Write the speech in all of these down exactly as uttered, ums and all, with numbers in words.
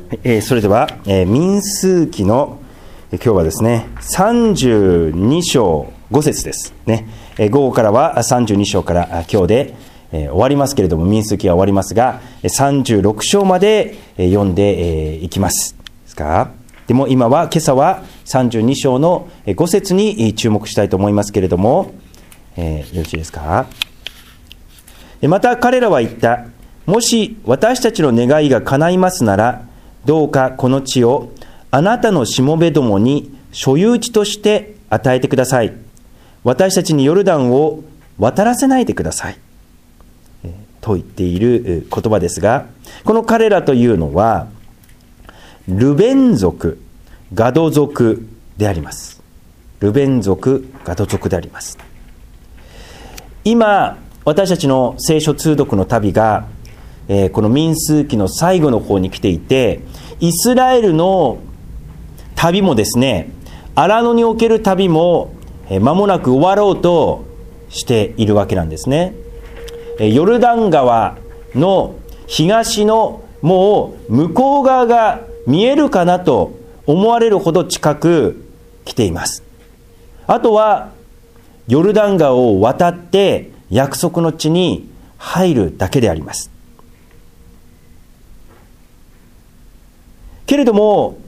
えー、それでは、えー、民数記の、えー、今日はですねさんじゅうに章ご節ですね、えー、午後からはさんじゅうに章から今日で、えー、終わりますけれども、民数記は終わりますがさんじゅうろく章まで、えー、読んで、えー、いきますですか。でも今は今朝はさんじゅうに章のご節に注目したいと思いますけれども、えー、よろしいですか。また彼らは言った。もし私たちの願いが叶いますなら、どうかこの地をあなたのしもべどもに所有地として与えてください。私たちにヨルダンを渡らせないでください、えー、と言っている言葉ですが、この彼らというのはルベン族、ガド族であります。ルベン族、ガド族であります。今私たちの聖書通読の旅が、えー、この民数記の最後の方に来ていて、イスラエルの旅もですね、荒野における旅も、えー、間もなく終わろうとしているわけなんですね。えー、ヨルダン川の東のもう向こう側が見えるかなと思われるほど近く来ています。あとはヨルダン川を渡って約束の地に入るだけであります。けれども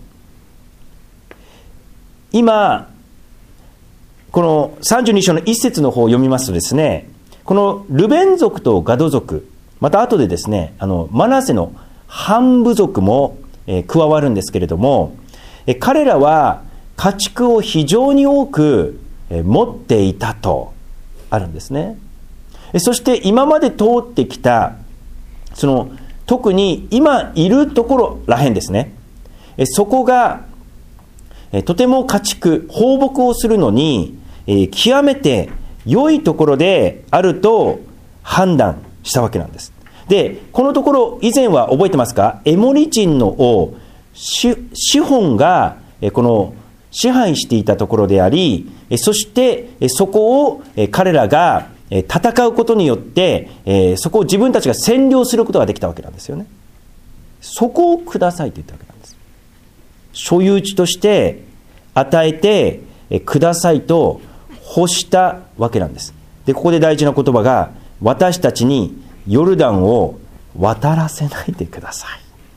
今このさんじゅうに章の一節の方を読みますとですね、このルベン族とガド族、また後でですね、あのマナセの半部族も、えー、加わるんですけれども、えー、彼らは家畜を非常に多く、えー、持っていたとあるんですね。そして今まで通ってきたその特に今いるところらへんですね、そこがとても家畜放牧をするのに極めて良いところであると判断したわけなんです。でこのところ以前は覚えてますか。エモリ人の王シホンがこの支配していたところであり、そしてそこを彼らが戦うことによって、えー、そこを自分たちが占領することができたわけなんですよね。そこをくださいと言ったわけなんです。所有地として与えて、えー、くださいと欲したわけなんです。でここで大事な言葉が、私たちにヨルダンを渡らせないでくださ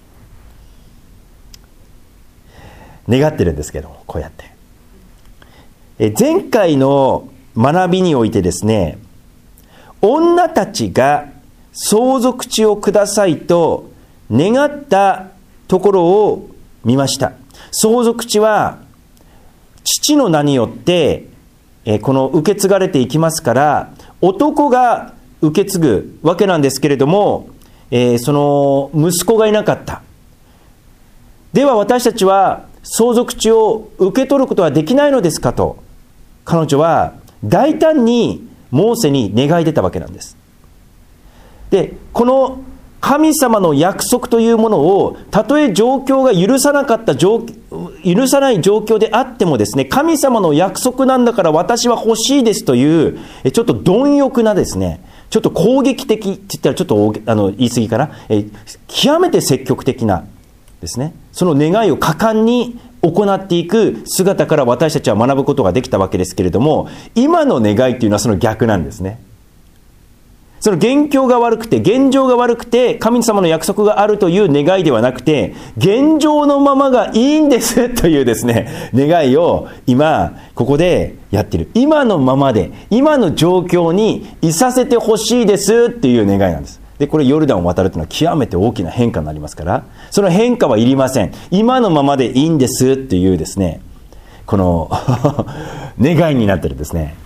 い。願ってるんですけども、こうやって、えー、前回の学びにおいてですね、女たちが相続地をくださいと願ったところを見ました。相続地は父の名によってこの受け継がれていきますから、男が受け継ぐわけなんですけれども、その息子がいなかった。では私たちは相続地を受け取ることはできないのですかと、彼女は大胆にモーセに願い出たわけなんです。でこの神様の約束というものを、たとえ状況が許さなかった許さない状況であってもですね、神様の約束なんだから私は欲しいですというちょっと貪欲なですね、ちょっと攻撃的って言ったらちょっとあの言い過ぎかな、え極めて積極的なですね、その願いを果敢に行っていく姿から私たちは学ぶことができたわけですけれども、今の願いというのはその逆なんですね。その現況が悪くて現状が悪くて神様の約束があるという願いではなくて、現状のままがいいんですというですね、願いを今ここでやっている。今のままで今の状況にいさせてほしいですっていう願いなんです。でこれヨルダンを渡るというのは極めて大きな変化になりますから、その変化はいりません。今のままでいいんですっていうですね、この願いになってるんですね。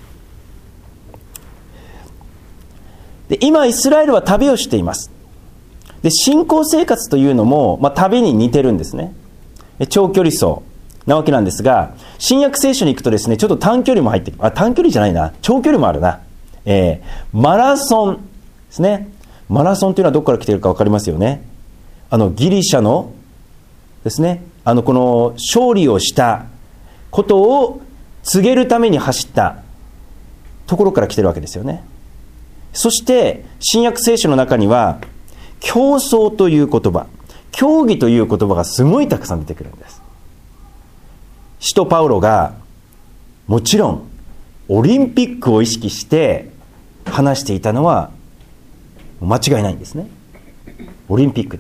で今イスラエルは旅をしています。で信仰生活というのも、まあ、旅に似てるんですね。長距離走なわけなんですが、新約聖書に行くとですね、ちょっと短距離も入ってくる。あ、短距離じゃないな、長距離もあるな、えー、マラソンですね。マラソンというのはどこから来ているか分かりますよね。あのギリシャのですね、あのこの勝利をしたことを告げるために走ったところから来ているわけですよね。そして新約聖書の中には競争という言葉、 競技という言葉がすごいたくさん出てくるんです。使徒パウロがもちろんオリンピックを意識して話していたのは間違いないんですね。オリンピックです。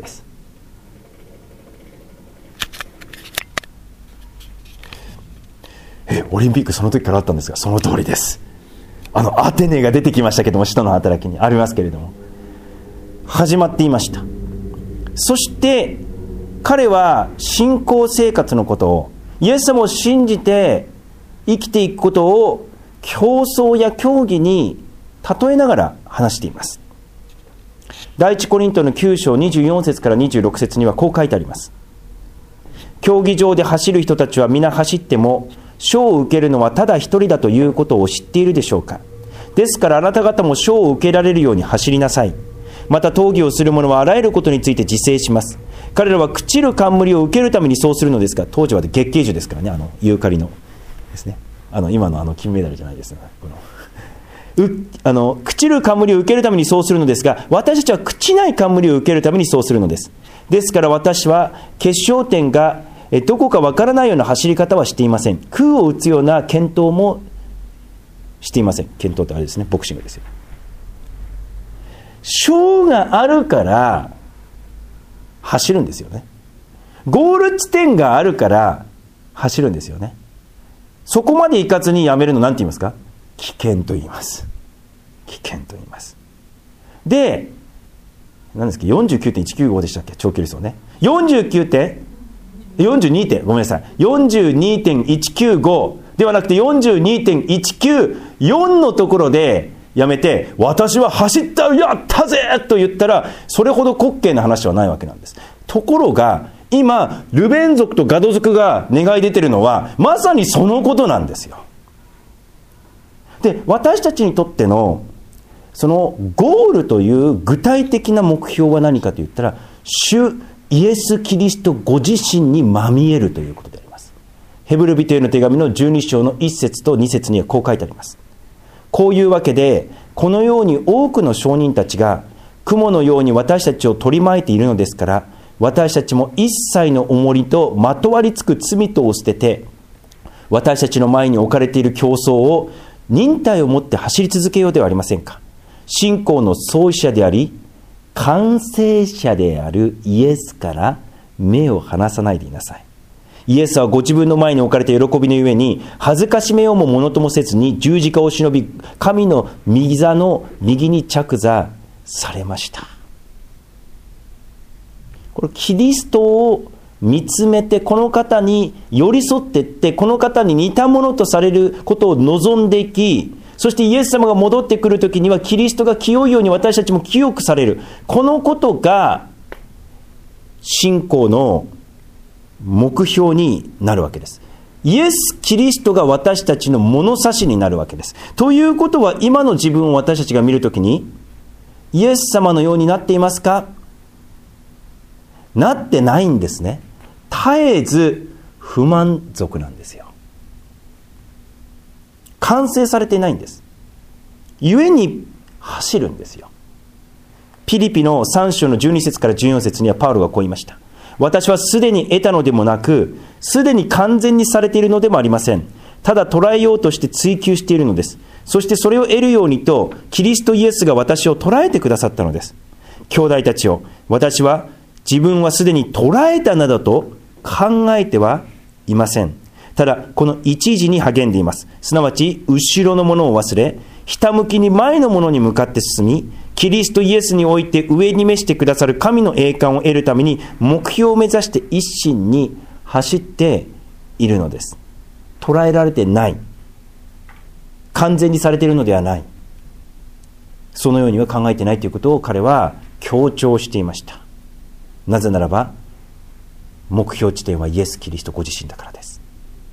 え、オリンピックその時からあったんですが、その通りです。あのアテネが出てきましたけども、使徒の働きにありますけれども、始まっていました。そして彼は信仰生活のことを、イエス様を信じて生きていくことを競争や競技に例えながら話しています。第一コリントのきゅう章にじゅうよん節からにじゅうろく節にはこう書いてあります。競技場で走る人たちは皆走っても賞を受けるのはただ一人だということを知っているでしょうか。ですからあなた方も賞を受けられるように走りなさい。また討議をする者はあらゆることについて自制します。彼らは朽ちる冠を受けるためにそうするのですが、当時は月桂樹ですからね、あのユーカリのですね、あの今のあの金メダルじゃないですね、このうあの朽ちる冠を受けるためにそうするのですが、私たちは朽ちない冠を受けるためにそうするのです。ですから私は決勝点がえどこかわからないような走り方はしていません。空を打つような健闘もしていません。健闘ってあれですね、ボクシングですよ。賞があるから走るんですよね。ゴール地点があるから走るんですよね。そこまで行かずにやめるの何て言いますか？危険と言います。危険と言います。で、何ですか、よんじゅうきゅうてんいちきゅうご でしたっけ、長距離走ね。よんじゅうきゅうてんよんじゅうにてんごめんなさい よんじゅうにてんいちきゅうご ではなくて よんじゅうにてんいちきゅうよん のところでやめて、私は走ったやったぜと言ったら、それほど滑稽な話はないわけなんです。ところが今ルベン族とガド族が願い出てるのはまさにそのことなんですよ。で、私たちにとってのそのゴールという具体的な目標は何かと言ったら、主イエス・キリストご自身にまみえるということであります。ヘブル人への手紙のじゅうに章のいち節とに節にはこう書いてあります。こういうわけで、このように多くの証人たちが雲のように私たちを取り巻いているのですから、私たちも一切の重荷とまとわりつく罪とを捨てて、私たちの前に置かれている競争を忍耐を持って走り続けようではありませんか。信仰の創始者であり完成者であるイエスから目を離さないでいなさい。イエスはご自分の前に置かれた喜びのゆえに恥ずかしめようもものともせずに十字架を忍び、神の右座の右に着座されました。これキリストを見つめて、この方に寄り添っていって、この方に似たものとされることを望んでいき、そしてイエス様が戻ってくるときにはキリストが清いように私たちも清くされる。このことが信仰の目標になるわけです。イエス・キリストが私たちの物差しになるわけです。ということは、今の自分を私たちが見るときに、イエス様のようになっていますか？なってないんですね。絶えず不満足なんですよ。完成されていないんです。故に走るんですよ。ピリピのさん章のじゅうに節からじゅうよん節にはパウロがこう言いました。私はすでに得たのでもなく、すでに完全にされているのでもありません。ただ捉えようとして追求しているのです。そしてそれを得るようにと、キリストイエスが私を捉えてくださったのです。兄弟たちを、私は自分はすでに捉えたなどと考えてはいません。ただこの一時に励んでいます。すなわち後ろのものを忘れ、ひたむきに前のものに向かって進み、キリストイエスにおいて上に召してくださる神の栄冠を得るために目標を目指して一心に走っているのです。捉えられてない、完全にされているのではない、そのようには考えてないということを彼は強調していました。なぜならば目標地点はイエス・キリストご自身だからです。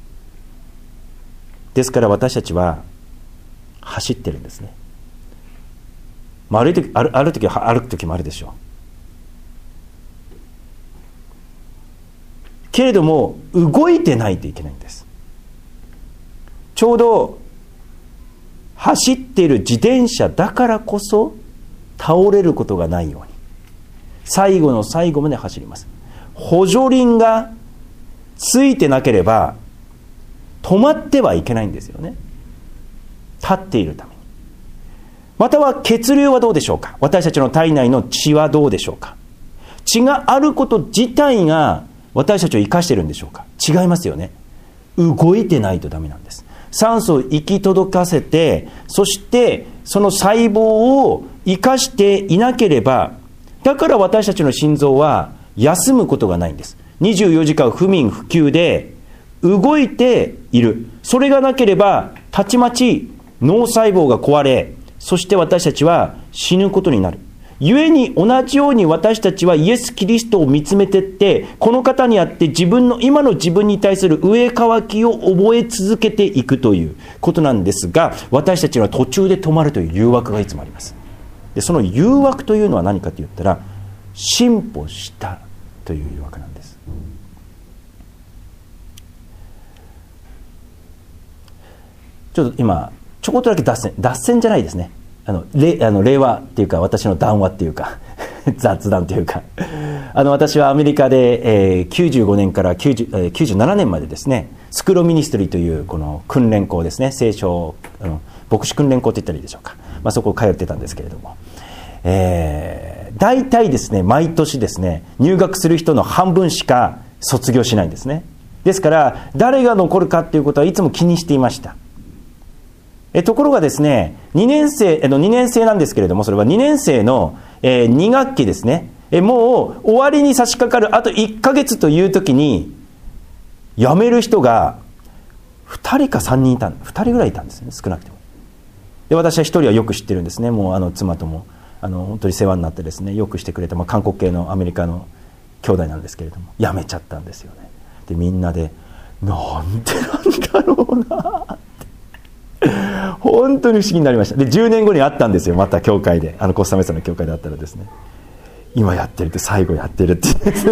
ですから私たちは走ってるんですね。まあ、歩いて、歩歩く時は歩く時もあるでしょう。けれども動いてないといけないんです。ちょうど走っている自転車だからこそ倒れることがないように最後の最後まで走ります。 補助輪がついてなければ止まってはいけないんですよね。立っているために。または血流はどうでしょうか。私たちの体内の血はどうでしょうか。血があること自体が私たちを生かしているんでしょうか。違いますよね。動いてないとダメなんです。酸素を行き届かせて、そしてその細胞を生かしていなければ、だから私たちの心臓は休むことがないんです。にじゅうよじかん不眠不休で動いている。それがなければたちまち脳細胞が壊れ、そして私たちは死ぬことになる。故に同じように私たちはイエス・キリストを見つめていって、この方にあって自分の今の自分に対する上渇きを覚え続けていくということなんですが、私たちは途中で止まるという誘惑がいつもあります。でその誘惑というのは何かと言ったら、進歩したという誘惑なんです。ちょっと今ちょこっとだけ脱線脱線じゃないですね。あのれあの令和っていうか、私の談話っていうか雑談というか、あの私はアメリカで、えー、きゅうじゅうごねんからきゅうじゅう、えー、きゅうじゅうななねんまでですね、スクロミニストリーというこの訓練校ですね、聖書あの牧師訓練校と言ったらいいでしょうか、まあ、そこを通ってたんですけれども、えー、大体ですね毎年ですね入学する人の半分しか卒業しないんですね。ですから誰が残るかっていうことはいつも気にしていました。えところがですね、にねん生、えのにねん生なんですけれども、それはにねん生の、えー、に学期ですね、えもう終わりに差し掛かるあといっかげつという時に辞める人がふたりかさんにんいた、ふたりぐらいいたんですね、少なくても。で私はひとりはよく知ってるんですね。もうあの妻ともあの本当に世話になってですね、よくしてくれた、まあ、韓国系のアメリカの兄弟なんですけれども、辞めちゃったんですよね。でみんなでなんでなんだろうな本当に不思議になりました。でじゅうねんごに会ったんですよ、また教会で、あのコスタメサの教会で会ったらですね、今やってるって最後やってるって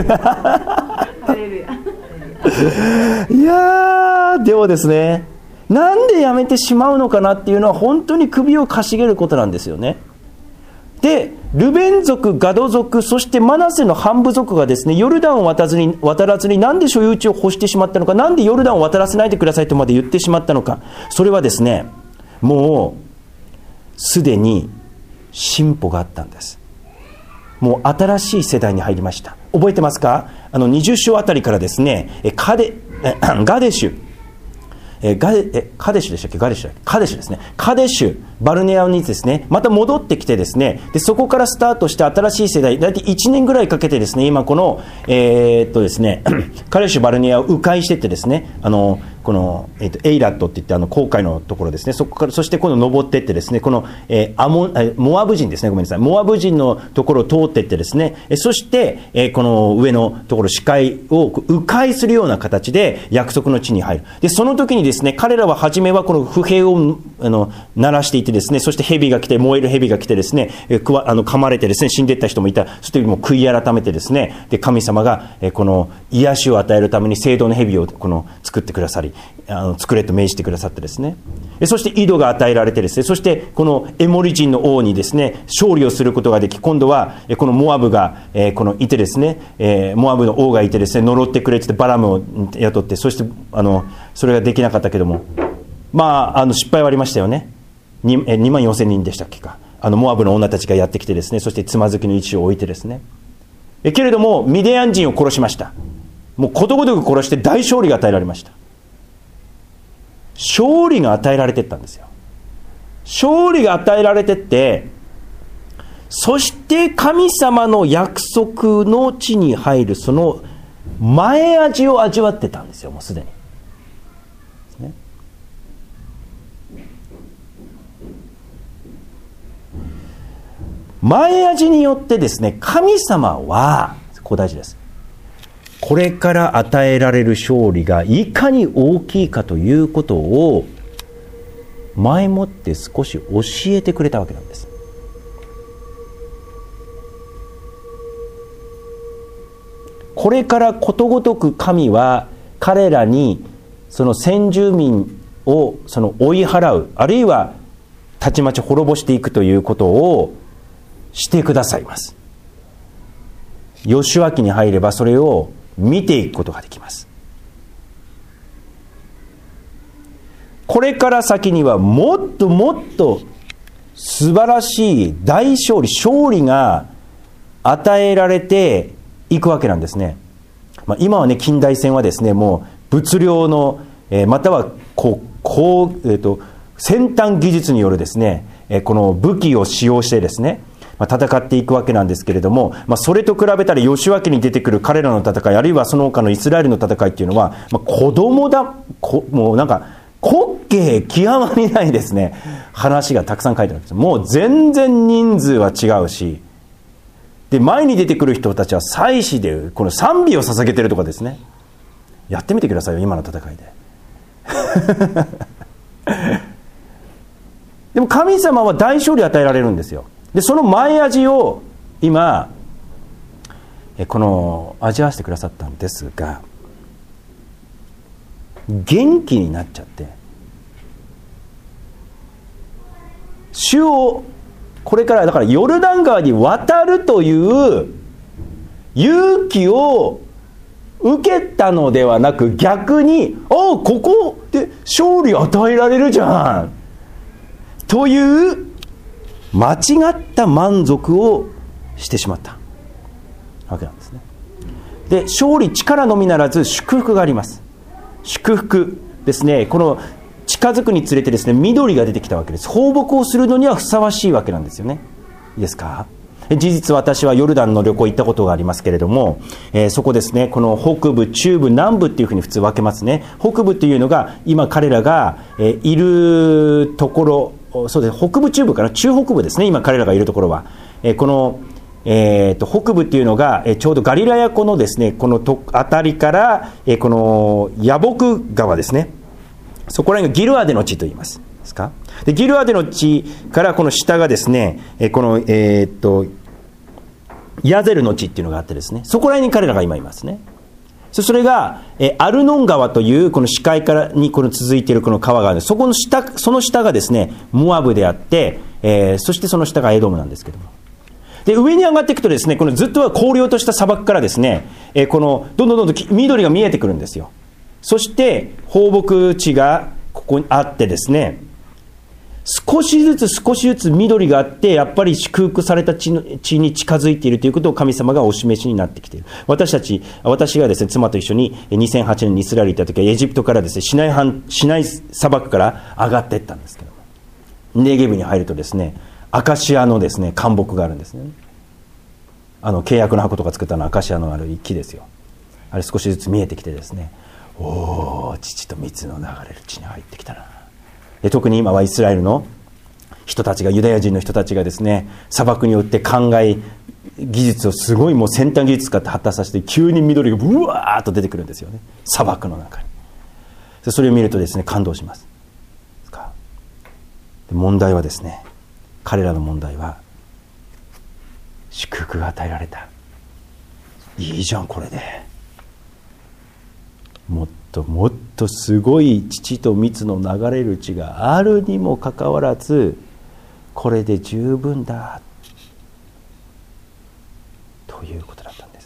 いやーでもですね、なんでやめてしまうのかなっていうのは本当に首をかしげることなんですよね。でルベン族、ガド族、そしてマナセの半部族がですね、ヨルダンを渡らずに、渡らずになんで所有地を欲してしまったのか、なんでヨルダンを渡らせないでくださいとまで言ってしまったのか。それはですね、もうすでに進歩があったんです。もう新しい世代に入りました。覚えてますか？あのにじゅう章あたりからですね、カデガデシュえガデえカデシュでしたっけガデシュだっけカデシュですね。カデシュバルネアにですね、また戻ってきてですね、でそこからスタートして新しい世代、大体いちねんぐらいかけてですね、今このえー、っとですねカデシュバルネアを迂回してってですね、あのこの、えー、とエイラットっていってあの航海のところですね、そこからそして今度登っていってですね、この、えー、アモえモアブ人ですね、ごめんなさい、モアブ人のところを通っていってですね、えそして、えー、この上のところ視界を迂回するような形で約束の地に入る。でその時にですね、彼らは初めはこの不平をあの鳴らしていてですね、そして蛇が来て、燃える蛇が来てですね、えー、くわあの噛まれてですね死んでいった人もいた。そしてもう悔い改めてですね、で神様が、えー、この癒しを与えるために聖堂の蛇をこの作ってくださり、あの作れと命じてくださってですね、そして井戸が与えられてですね、そしてこのエモリ人の王にですね勝利をすることができ、今度はこのモアブが、えー、このいてですね、えー、モアブの王がいてですね、呪ってくれってバラムを雇って、そしてあのそれができなかったけども、まああの失敗はありましたよね。 に, にまんよんせんにんでしたっけか、あのモアブの女たちがやってきてですね、そしてつまずきの位置を置いてですね、えけれどもミディアン人を殺しました。もうことごとく殺して大勝利が与えられました。勝利が与えられていったんですよ。勝利が与えられていって、そして神様の約束の地に入るその前味を味わってたんですよ、もうすでに、ね、前味によってですね、神様はここ大事です、これから与えられる勝利がいかに大きいかということを前もって少し教えてくれたわけなんです。これからことごとく神は彼らにその先住民をその追い払う、あるいはたちまち滅ぼしていくということをしてくださいます。 ヨシュア記に入ればそれを見ていくことができます。これから先にはもっともっと素晴らしい大勝利、勝利が与えられていくわけなんですね。まあ、今はね、近代戦はですね、もう物量の、えー、またはこうこう、えーと、先端技術によるですね、えー、この武器を使用してですね、まあ、戦っていくわけなんですけれども、まあ、それと比べたらヨシュア記に出てくる彼らの戦い、あるいはその他のイスラエルの戦いっていうのは、まあ、子供だこもうなんか滑稽極まりないですね、話がたくさん書いてあるんです。もう全然人数は違うし、で前に出てくる人たちは祭司でこの賛美を捧げてるとかですね、やってみてくださいよ、今の戦いで。でも神様は大勝利を与えられるんですよ。でその前味を今この味わわせてくださったんですが、元気になっちゃって、主をこれからだからヨルダン川に渡るという勇気を受けたのではなく、逆にあここで勝利を与えられるじゃんという間違った満足をしてしまったわけなんですね。で勝利、力のみならず祝福があります。祝福ですね。この近づくにつれてですね、緑が出てきたわけです。放牧をするのにはふさわしいわけなんですよね。いいですか。事実私はヨルダンの旅行行ったことがありますけれども、えー、そこですね、この北部、中部、南部っていうふうに普通分けますね。北部というのが今彼らが、えー、いるところ、そうです、北部中部から中北部ですね、今彼らがいるところは、えー、この、えー、と北部っていうのが、えー、ちょうどガリラヤ湖のですね、このと辺りから、えー、このヤボク川ですね、そこら辺がギルアデの地と言いますですか。でギルアデの地からこの下がですね、えー、この、えー、っとヤゼルの地っていうのがあってですね、そこら辺に彼らが今いますね。それが、えー、アルノン川というこの視界からにこの続いているこの川がある。そこの下、その下がですねモアブであって、えー、そしてその下がエドムなんですけども、で上に上がっていくとですね、このずっと荒涼とした砂漠からですね、えー、このどんどんどんどん緑が見えてくるんですよ。そして放牧地がここにあってですね、少しずつ少しずつ緑があって、やっぱり祝福された地の地に近づいているということを神様がお示しになってきている。私たち私がですね妻と一緒ににせんはちねんにイスラエルに行った時は、エジプトからですねシナイ半シナイ砂漠から上がっていったんですけども、ネゲブに入るとですねアカシアのですね灌木があるんですね。あの契約の箱とか作ったのはアカシアのある木ですよ。あれ少しずつ見えてきてですね、おお、乳と蜜の流れる地に入ってきたな。で特に今はイスラエルの人たちが、ユダヤ人の人たちがですね、砂漠によって考え技術をすごいもう先端技術使って発達させて、急に緑がブワーッと出てくるんですよね、砂漠の中に。でそれを見るとですね感動します。で問題はですね、彼らの問題は祝福が与えられた。いいじゃんこれで。もっともっとすごい乳と蜜の流れる地があるにもかかわらず、これで十分だということだったんです。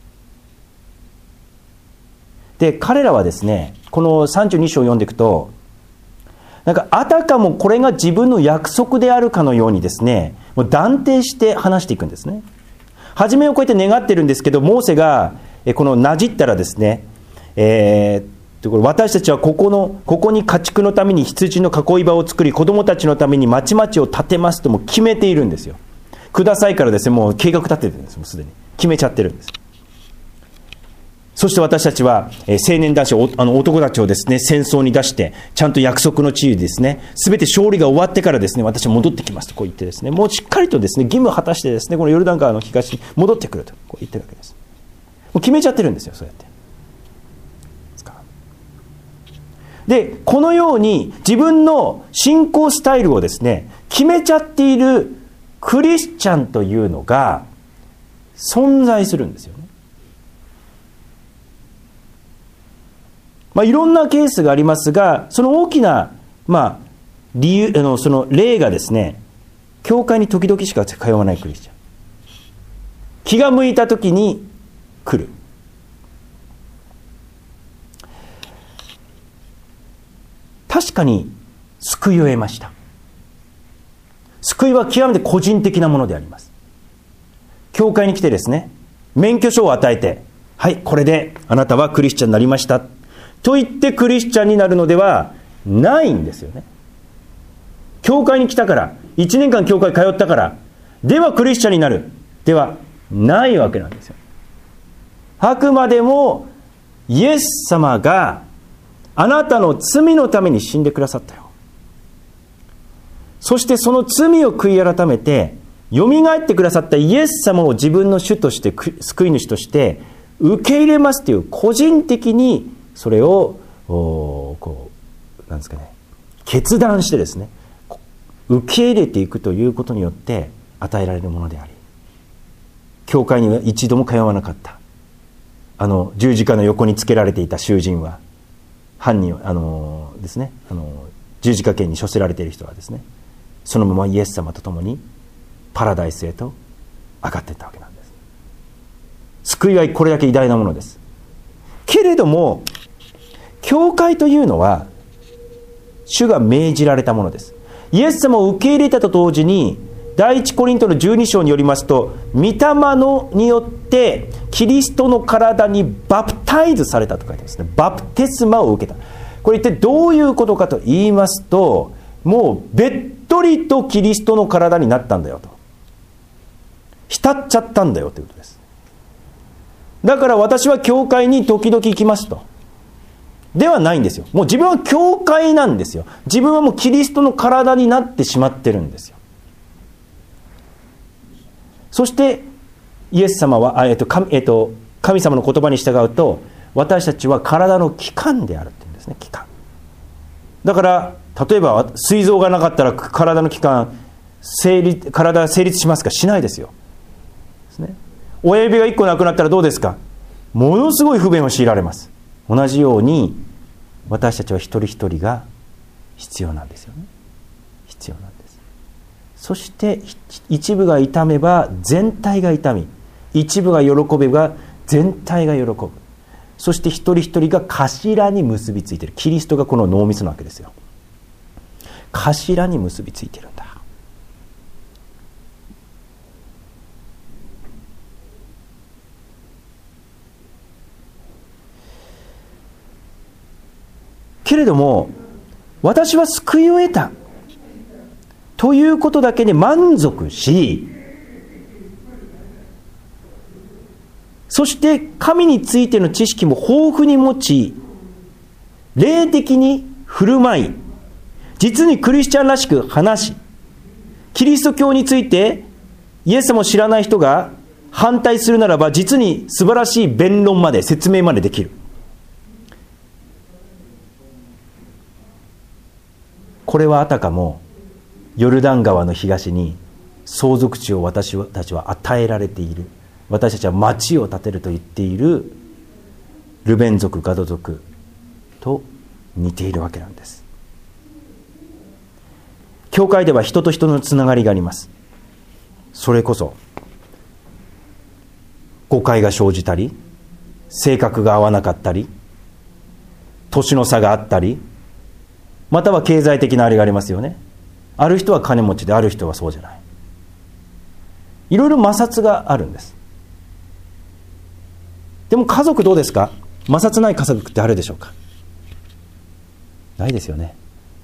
で彼らはですね、このさんじゅうに章を読んでいくと、なんかあたかもこれが自分の約束であるかのようにですね、もう断定して話していくんですね。初めをこうやって願ってるんですけど、モーセがこのなじったらですね、えー、私たちはここのここに家畜のために羊の囲い場を作り、子供たちのために町々を建てますとも決めているんですよ。くださいからですね、もう計画立ててるんです。もうすでに決めちゃってるんです。そして私たちは、えー、青年男子、あの男たちをですね戦争に出して、ちゃんと約束の地位ですね、すべて勝利が終わってからですね、私は戻ってきますとこう言ってですね、もうしっかりとですね義務を果たしてですね、このヨルダン川の東に戻ってくるとこう言ってるわけです。もう決めちゃってるんですよ、そうやって。でこのように自分の信仰スタイルをですね決めちゃっているクリスチャンというのが存在するんですよね。まあ、いろんなケースがありますが、その大きな、まあ、理由あのその例がですね、教会に時々しか通わないクリスチャン。 気が向いた時に来る。確かに救いを得ました。救いは極めて個人的なものであります。教会に来てですね、免許証を与えて、はい、これであなたはクリスチャンになりましたと言ってクリスチャンになるのではないんですよね。教会に来たから、いちねんかん教会通ったからではクリスチャンになるではないわけなんですよ。あくまでもイエス様があなたの罪のために死んでくださったよ。そしてその罪を悔い改めてよみがえってくださったイエス様を自分の主として救い主として受け入れますという、個人的にそれをこうなんですかね、決断してですね、受け入れていくということによって与えられるものであり、教会には一度も通わなかったあの十字架の横につけられていた囚人は、犯人あのですね、あの十字架刑に処せられている人はですね、そのままイエス様と共にパラダイスへと上がっていったわけなんです。救いはこれだけ偉大なものです。けれども教会というのは主が命じられたものです。イエス様を受け入れたと同時に、第一コリントのじゅうに章によりますと、御霊のによってキリストの体にバプタイズされたと書いてますね。バプテスマを受けた。これ一体どういうことかと言いますと、もうべっとりとキリストの体になったんだよと、浸っちゃったんだよということです。だから私は教会に時々行きますとではないんですよ。もう自分は教会なんですよ。自分はもうキリストの体になってしまってるんですよ。そしてイエス様は、えっと神えっと、神様の言葉に従うと、私たちは体の器官であるって言うんですね。器官だから、例えば膵臓がなかったら体の器官成立体は成立しますか？しないですよ。ですね。親指がいっこなくなったらどうですか？ものすごい不便を強いられます。同じように私たちは一人一人が必要なんですよね。必要なんです。そして一部が痛めば全体が痛み、一部が喜べば全体が喜ぶ。そして一人一人が頭に結びついている。キリストがこの脳みそなわけですよ。頭に結びついているんだ。けれども私は救いを得たということだけで満足し、そして神についての知識も豊富に持ち、霊的に振る舞い、実にクリスチャンらしく話し、キリスト教についてイエス様を知らない人が反対するならば実に素晴らしい弁論まで説明までできる。これはあたかもヨルダン川の東に相続地を私たちは与えられている、私たちは町を建てると言っているルベン族ガド族と似ているわけなんです。教会では人と人のつながりがあります。それこそ誤解が生じたり、性格が合わなかったり、年の差があったり、または経済的なあれがありますよね。ある人は金持ちで、ある人はそうじゃない。いろいろ摩擦があるんです。でも家族どうですか？摩擦ない家族ってあるでしょうか？ないですよね。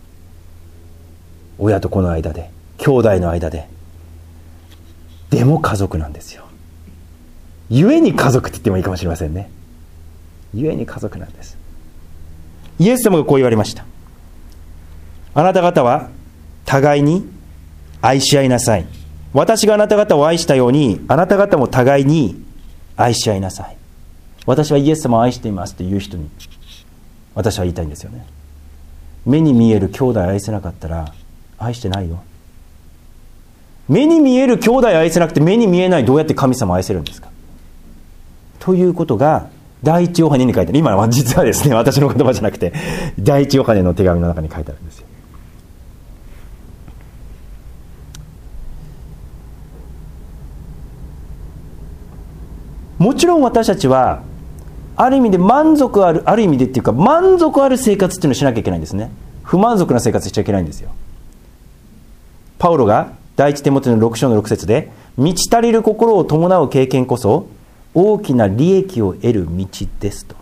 親と子の間で、兄弟の間で、でも家族なんですよ。ゆえに家族って言ってもいいかもしれませんね。ゆえに家族なんです。イエス様がこう言われました。あなた方は互いに愛し合いなさい。私があなた方を愛したように、あなた方も互いに愛し合いなさい。私はイエス様を愛していますという人に私は言いたいんですよね。目に見える兄弟を愛せなかったら愛してないよ。目に見える兄弟を愛せなくて、目に見えないどうやって神様を愛せるんですかということが第一ヨハネに書いてある。今は実はですね、私の言葉じゃなくて第一ヨハネの手紙の中に書いてあるんですよ。 もちろん私たちはある意味で満足あるある意味でっていうか満足ある生活っていうのをしなきゃいけないんですね。不満足な生活しちゃいけないんですよ。パウロが第一テモテのろく章のろく節で、満ち足りる心を伴う経験こそ大きな利益を得る道ですと。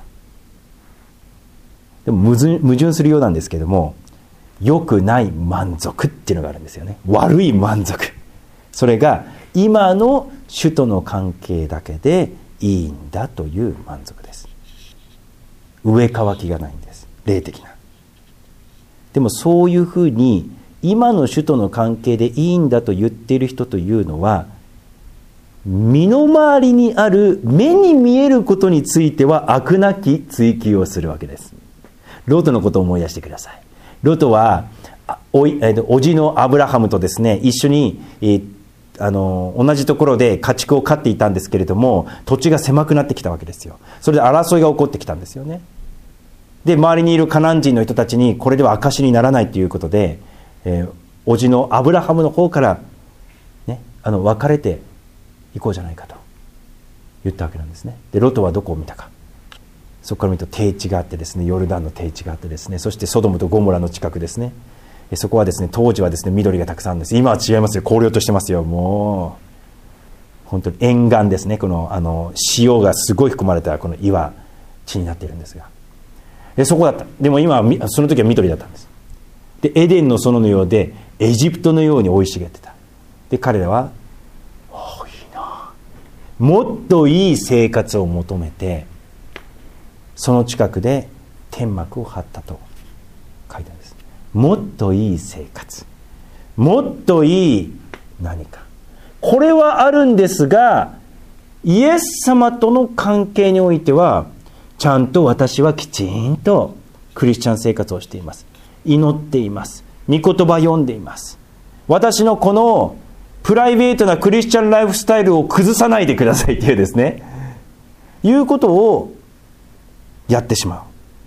でも矛盾、矛盾するようなんですけども、良くない満足っていうのがあるんですよね。悪い満足。それが今の主との関係だけでいいんだという満足です。上乾きがないんです。霊的な。でもそういうふうに今の主との関係でいいんだと言っている人というのは、身の回りにある目に見えることについては悪なき追求をするわけです。ロトのことを思い出してください。ロトは お, おじのアブラハムとですね、一緒に、えー、あの同じところで家畜を飼っていたんですけれども、土地が狭くなってきたわけですよ。それで争いが起こってきたんですよね。で周りにいるカナン人の人たちにこれでは証にならないということで、えー、おじのアブラハムの方から、ね、あの別れて行こうじゃないかと言ったわけなんですね。でロトはどこを見たか。そこから見ると低地があってですね、ヨルダンの低地があってですね、そしてソドムとゴモラの近くですね。そこはですね、当時はですね緑がたくさんあるんです。今は違いますよ。荒涼としてますよ。もう本当に沿岸ですね。このあの塩がすごい含まれたこの岩地になっているんですが、でそこだった。でも今はその時は緑だったんです。でエデンの園のようでエジプトのように生い茂ってた。で彼らは、おーいいな、もっといい生活を求めてその近くで天幕を張ったと書いてあるんです。もっといい生活、もっといい何か、これはあるんですが、イエス様との関係においてはちゃんと私はきちんとクリスチャン生活をしています。祈っています。御言葉読んでいます。私のこのプライベートなクリスチャンライフスタイルを崩さないでくださいというですね、いうことをやってしま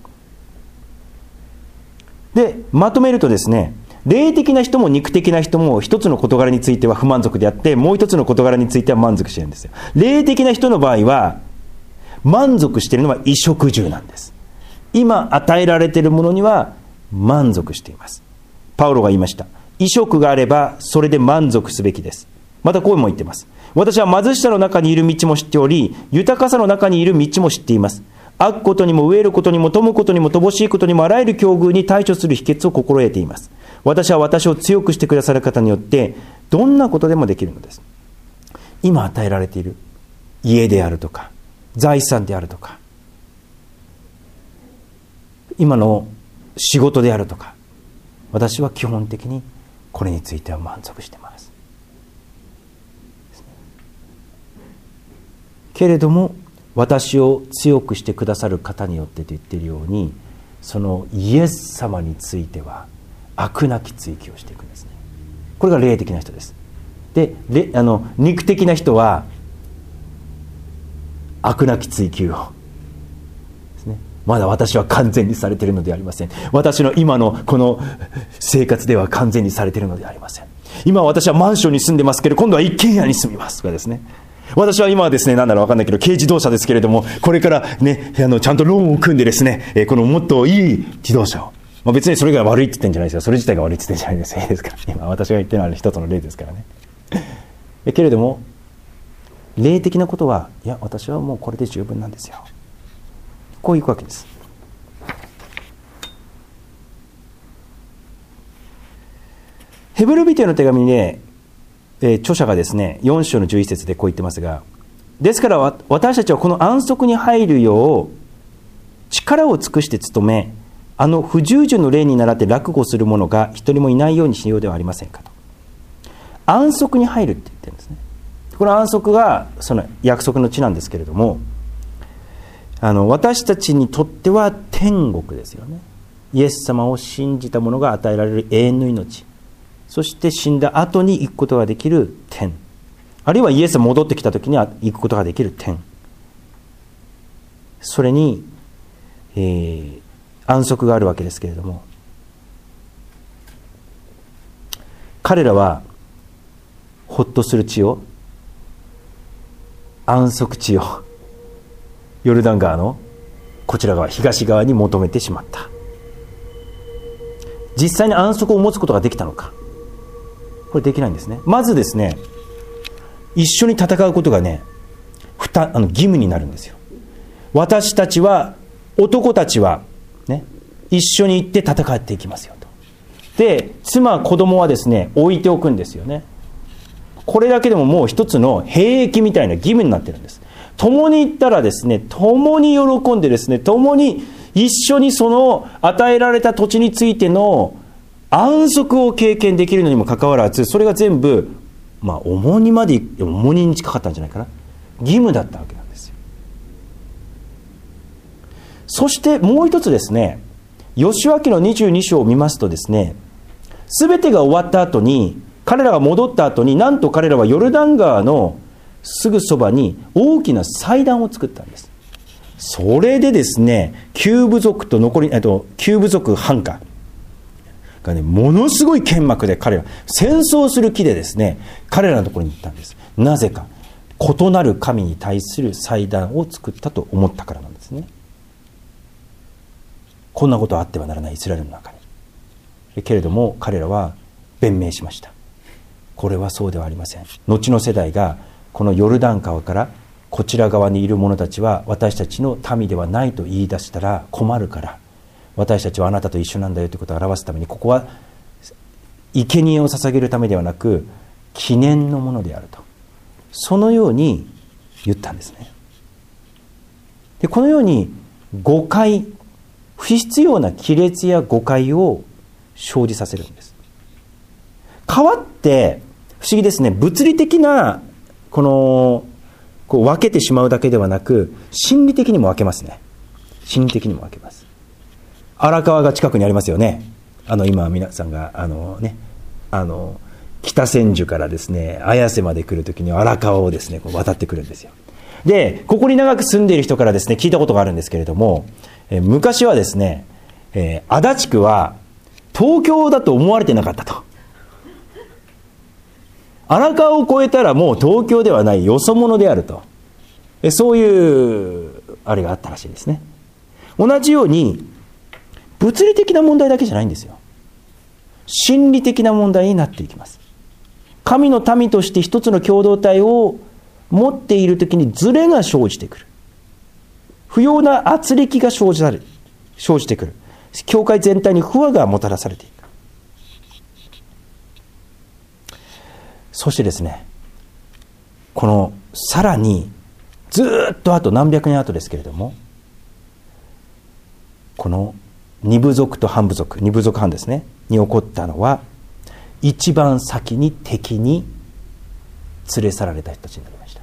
う。でまとめるとですね、霊的な人も肉的な人も一つの事柄については不満足であって、もう一つの事柄については満足しているんですよ。霊的な人の場合は満足しているのは衣食住なんです。今与えられているものには満足しています。パウロが言いました。衣食があればそれで満足すべきです。またこうも言っています。私は貧しさの中にいる道も知っており、豊かさの中にいる道も知っています。飽くことにも飢えることにも富むことにも乏しいことにもあらゆる境遇に対処する秘訣を心得ています。私は私を強くしてくださる方によってどんなことでもできるのです。今与えられている家であるとか財産であるとか今の仕事であるとか、私は基本的にこれについては満足しています。けれども私を強くしてくださる方によってと言っているように、そのイエス様については悪なき追求をしていくんですね。これが霊的な人です。で、あの肉的な人は悪なき追求をですね。まだ私は完全にされているのではありません。私の今のこの生活では完全にされているのではありません。今私はマンションに住んでますけど、今度は一軒家に住みますとかですね。私は今はですね、なんだろう分かんないけど、軽自動車ですけれども、これからね、あのちゃんとローンを組んでですね、えー、このもっといい自動車を、まあ、別にそれが悪いって言ってんじゃないですよ。それ自体が悪いって言ってんじゃないですよ。いいですか。今私が言ってるのは一つの例ですからね。えけれども霊的なことは、いや私はもうこれで十分なんですよ。こういうわけです。ヘブル人への手紙にね、えー、著者がですねよん章のじゅういち節でこう言ってますが、ですから私たちはこの安息に入るよう力を尽くして努め、あの不従順の霊に倣って落語する者が一人もいないようにしようではありませんかと。安息に入るって言ってるんですね。この安息がその約束の地なんですけれども、あの私たちにとっては天国ですよね。イエス様を信じた者が与えられる永遠の命、そして死んだ後に行くことができる天、あるいはイエスが戻ってきた時には行くことができる天、それに、えー、安息があるわけですけれども、彼らはほっとする地を、安息地をヨルダン川のこちら側、東側に求めてしまった。実際に安息を持つことができたのか、これできないんですね。まずですね、一緒に戦うことがね、ふたあの義務になるんですよ。私たちは、男たちはね、一緒に行って戦っていきますよと。で、妻子供はですね、置いておくんですよね。これだけでももう一つの兵役みたいな義務になってるんです。共に行ったらですね、共に喜んでですね、共に一緒にその与えられた土地についての安息を経験できるのにもかかわらず、それが全部、まあ重荷まで、重荷に近かったんじゃないかな。義務だったわけなんですよ。そしてもう一つですね、ヨシュア記のにじゅうに章を見ますとですね、すべてが終わった後に、彼らが戻った後に、なんと彼らはヨルダン川のすぐそばに大きな祭壇を作ったんです。それでですね、旧部族と残り、えっと、旧部族藩下がね、ものすごい剣幕で彼ら、戦争する気でですね、彼らのところに行ったんです。なぜか、異なる神に対する祭壇を作ったと思ったからなんですね。こんなことはあってはならないイスラエルの中に。けれども彼らは弁明しました。これはそうではありません。後の世代がこのヨルダン川からこちら側にいる者たちは私たちの民ではないと言い出したら困るから、私たちはあなたと一緒なんだよということを表すために、ここは生贄を捧げるためではなく記念のものであると、そのように言ったんですね。で、このように誤解、不必要な亀裂や誤解を生じさせるんです。川って不思議ですね。物理的なこのこう分けてしまうだけではなく、心理的にも分けますね。心理的にも分けます。荒川が近くにありますよね。あの今皆さんがあのね、あの北千住からですね、綾瀬まで来るときに荒川をですね、こう渡ってくるんですよ。で、ここに長く住んでいる人からですね、聞いたことがあるんですけれども、え昔はですね、えー、足立区は東京だと思われてなかったと。荒川を越えたらもう東京ではない、よそ者であると。えそういうあれがあったらしいですね。同じように物理的な問題だけじゃないんですよ。心理的な問題になっていきます。神の民として一つの共同体を持っているときにズレが生じてくる。不要な圧力が生じたり生じてくる。教会全体に不和がもたらされていく。そしてですね、このさらにずっとあと何百年後ですけれども、この二部族と半部族、二部族半ですねに起こったのは、一番先に敵に連れ去られた人たちになりました。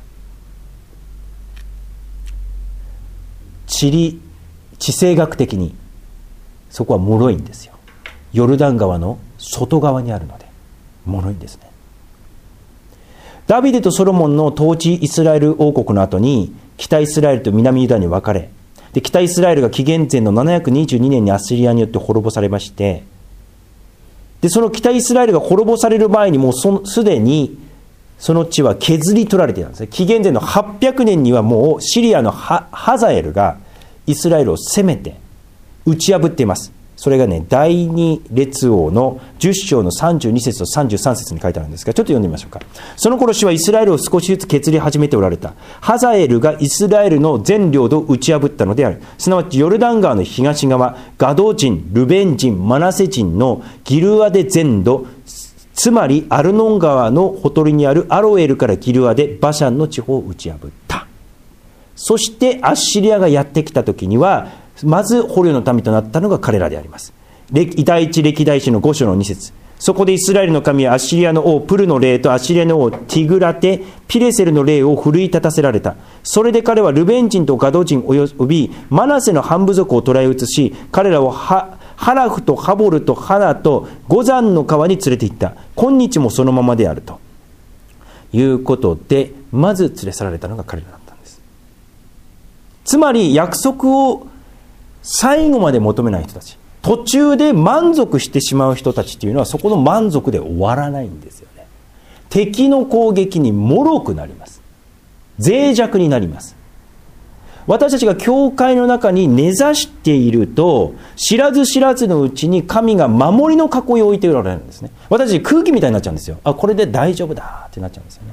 地理地政学的にそこは脆いんですよ。ヨルダン川の外側にあるので脆いんですね。ダビデとソロモンの統治イスラエル王国の後に、北イスラエルと南ユダに分かれ、で北イスラエルが紀元前のななひゃくにじゅうにねんにアッシリアによって滅ぼされまして、でその北イスラエルが滅ぼされる前にもうすでにその地は削り取られていたんですね。紀元前のはっぴゃくねんにはもうシリアの ハ, ハザエルがイスラエルを攻めて打ち破っています。それがね、第二列王のじゅっ章のさんじゅうに節とさんじゅうさん節に書いてあるんですが、ちょっと読んでみましょうか。その頃主はイスラエルを少しずつ削り始めておられた。ハザエルがイスラエルの全領土を打ち破ったのである。すなわちヨルダン川の東側、ガド人、ルベン人、マナセ人のギルアデ全土、つまりアルノン川のほとりにあるアロエルからギルアデ、バシャンの地方を打ち破った。そしてアッシリアがやってきた時には、まず捕虜の民となったのが彼らであります。第一歴代史のご章のに節。そこでイスラエルの神はアッシリアの王プルの霊とアッシリアの王ティグラテピレセルの霊を奮い立たせられた。それで彼はルベン人とガド人およびマナセの半部族を捕らえ移し、彼らをハハラフとハボルとハナとゴザンの川に連れて行った。今日もそのままであるということで、まず連れ去られたのが彼らだったんです。つまり約束を最後まで求めない人たち、途中で満足してしまう人たちというのは、そこの満足で終わらないんですよね。敵の攻撃に脆くなります。脆弱になります。 私たちが教会の中に根ざしていると、知らず知らずのうちに神が守りの囲いを置いておられるんですね。私たち空気みたいになっちゃうんですよ。あ、これで大丈夫だってなっちゃうんですよね。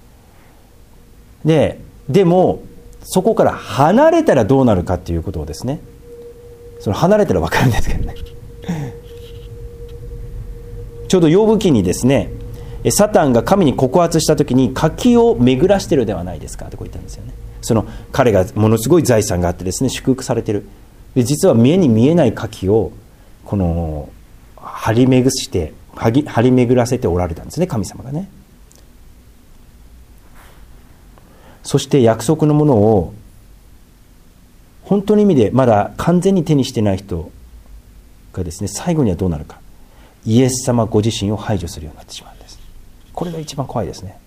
で、でもそこから離れたらどうなるかっていうことをですね、その離れたら分かるんですけどねちょうどヨブ記にですね、サタンが神に告発した時に柿を巡らしてるではないですかってこう言ったんですよね。その彼がものすごい財産があってですね、祝福されてる。で実は目に見えない柿をこの張り巡して張り、張り巡らせておられたんですね、神様がね。そして約束のものを本当の意味でまだ完全に手にしてない人がですね、最後にはどうなるか、イエス様ご自身を排除するようになってしまうんです。これが一番怖いですね。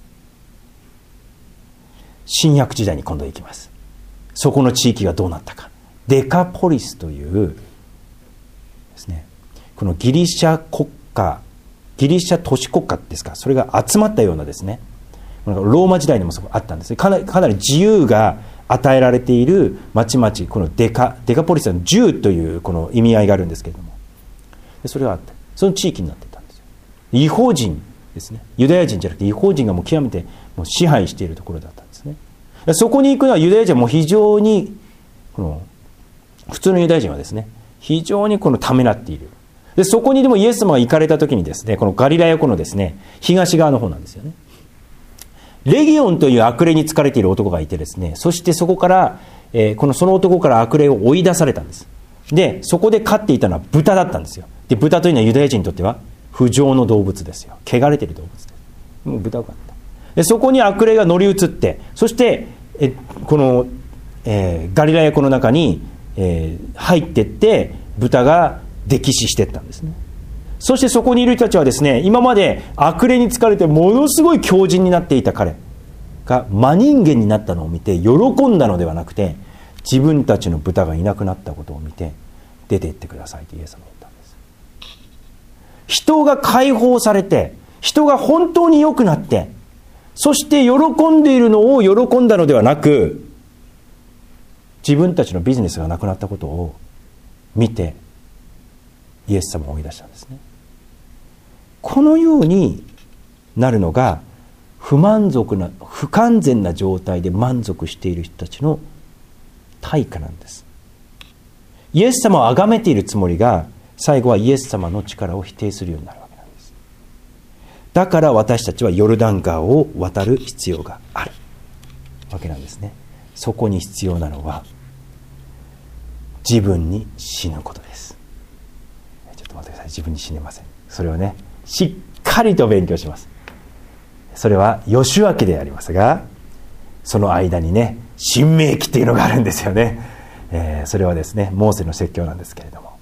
新約時代に今度行きます。そこの地域がどうなったか。デカポリスというですね、このギリシャ国家、ギリシャ都市国家ですか、それが集まったようなですね、ローマ時代にもそこあったんですね。かなり、かなり自由が与えられている町々、このデカ、デカポリスはじゅうというこの意味合いがあるんですけれども、でそれがあって、その地域になっていたんですよ。異邦人ですね、ユダヤ人じゃなくて異邦人がもう極めてもう支配しているところだったんですね。そこに行くのはユダヤ人はもう非常にこの普通のユダヤ人はですね、非常にこのためらっている。でそこにでもイエス様が行かれた時にですね、このガリラヤ湖のですね、東側の方なんですよね。レギオンという悪霊に疲れている男がいてですね、そしてそこから、えー、このその男から悪霊を追い出されたんです。でそこで飼っていたのは豚だったんですよ。で豚というのはユダヤ人にとっては不浄の動物ですよ。汚れている動物です。もう豚を飼った。でそこに悪霊が乗り移って、そしてえこの、えー、ガリラヤ湖の中に、えー、入っていって豚が溺死していったんですね。そしてそこにいる人たちはですね、今まで悪霊に疲れてものすごい強靭になっていた彼が真人間になったのを見て喜んだのではなくて、自分たちの豚がいなくなったことを見て出て行ってくださいとイエス様が言ったんです。人が解放されて、人が本当に良くなって、そして喜んでいるのを喜んだのではなく、自分たちのビジネスがなくなったことを見てイエス様を追い出したんですね。このようになるのが不満足な、不完全な状態で満足している人たちの対価なんです。イエス様を崇めているつもりが最後はイエス様の力を否定するようになるわけなんです。だから私たちはヨルダン川を渡る必要があるわけなんですね。そこに必要なのは自分に死ぬことです。ちょっと待ってください。自分に死ねません。それをね、しっかりと勉強します。それはヨシュア記でありますが、その間にね、新明記っていうのがあるんですよね。えー、それはですね、モーセの説教なんですけれども、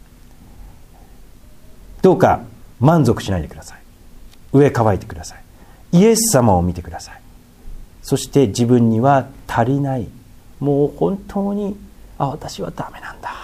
どうか満足しないでください。上乾いてください。イエス様を見てください。そして自分には足りない、もう本当に、あ、私はダメなんだ、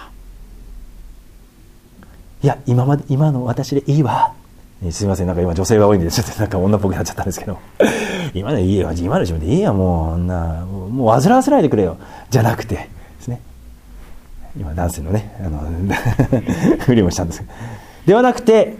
いや今まで今の私でいいわ、すいません、なんか今女性が多いんでちょっとなんか女っぽくなっちゃったんですけど今でいいよ、今の自分でいいや、もう女もう煩わせないでくれよじゃなくてですね、今男性のねあのふりもしたんですではなくて、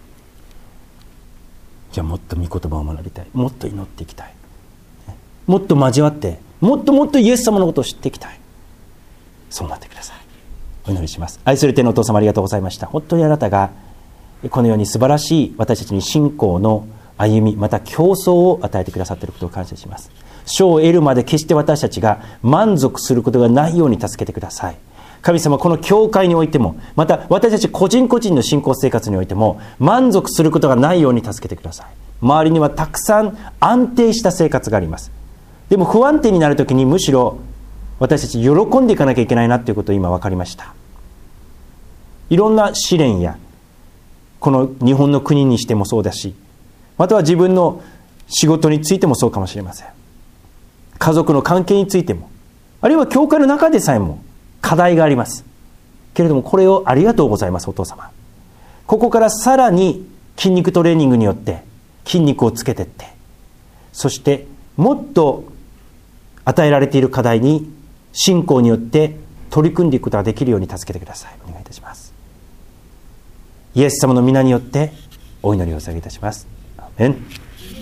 じゃあもっと御言葉を学びたい、もっと祈っていきたい、もっと交わって、もっともっとイエス様のことを知っていきたい、そうなってください。お祈りします。愛する天のお父様、ありがとうございました。本当にあなたがこのように素晴らしい私たちに信仰の歩み、また競争を与えてくださっていることを感謝します。賞を得るまで決して私たちが満足することがないように助けてください。神様、この教会においても、また私たち個人個人の信仰生活においても満足することがないように助けてください。周りにはたくさん安定した生活があります。でも不安定になるときにむしろ私たち喜んでいかなきゃいけないなということを今分かりました。いろんな試練や、この日本の国にしてもそうだし、または自分の仕事についてもそうかもしれません。家族の関係についても、あるいは教会の中でさえも課題がありますけれども、これをありがとうございます。お父様、ここからさらに筋肉トレーニングによって筋肉をつけていって、そしてもっと与えられている課題に信仰によって取り組んでいくことができるように助けてください。お願いいたします。イエス様の皆によってお祈りをお捧げいたします。アーメン。